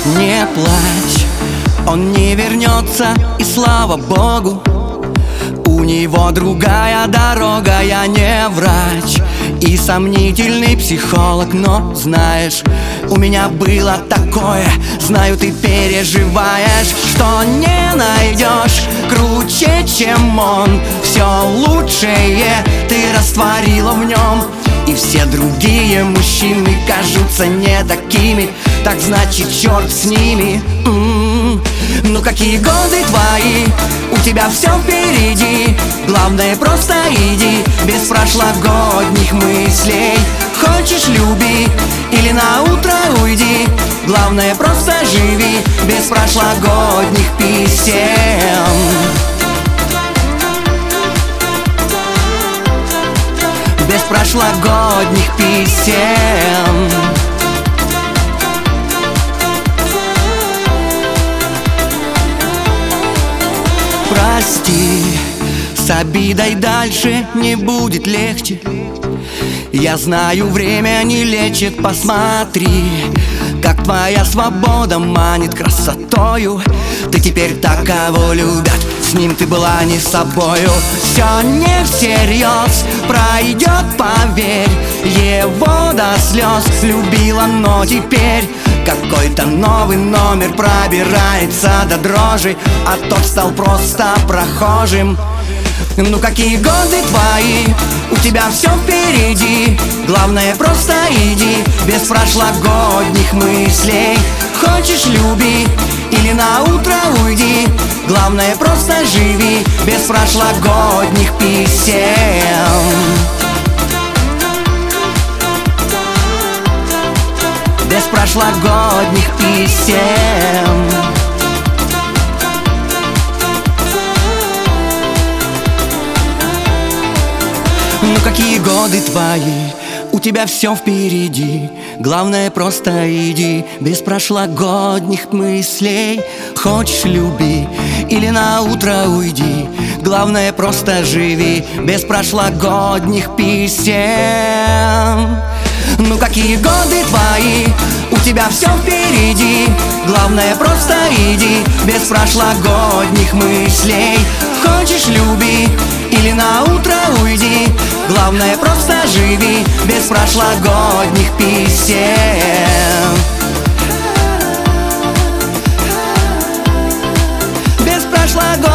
Не плачь, он не вернется, и слава Богу. У него другая дорога, я не врач и сомнительный психолог, но знаешь, у меня было такое. Знаю, ты переживаешь, что не найдешь круче, чем он. Все лучшее ты растворила в нем, и все другие мужчины кажутся не такими. Так значит, черт с ними. Ну какие годы твои, у тебя все впереди. Главное, просто иди, без прошлогодних мыслей. Хочешь — люби, или на утро уйди. Главное, просто живи, без прошлогодних писем. Без прошлогодних писем. Прости, с обидой дальше не будет легче. Я знаю, время не лечит, посмотри, как твоя свобода манит красотою. Ты теперь так, кого любят, с ним ты была не собою. Все не всерьез пройдет, поверь, его до слез любила, но теперь какой-то новый номер пробирается до дрожи, а тот стал просто прохожим. Ну какие годы твои, у тебя все впереди. Главное, просто иди, без прошлогодних мыслей. Хочешь — люби, или на утро уйди. Главное, просто живи, без прошлогодних писем. Без прошлогодних писем. Ну какие годы твои, у тебя все впереди. Главное, просто иди, без прошлогодних мыслей. Хочешь — люби, или на утро уйди. Главное, просто живи, без прошлогодних писем. Ну какие годы твои, у тебя все впереди. Главное, просто иди, без прошлогодних мыслей. Хочешь — люби, или на утро уйди. Главное, просто живи, без прошлогодних писем. Без прошлогодних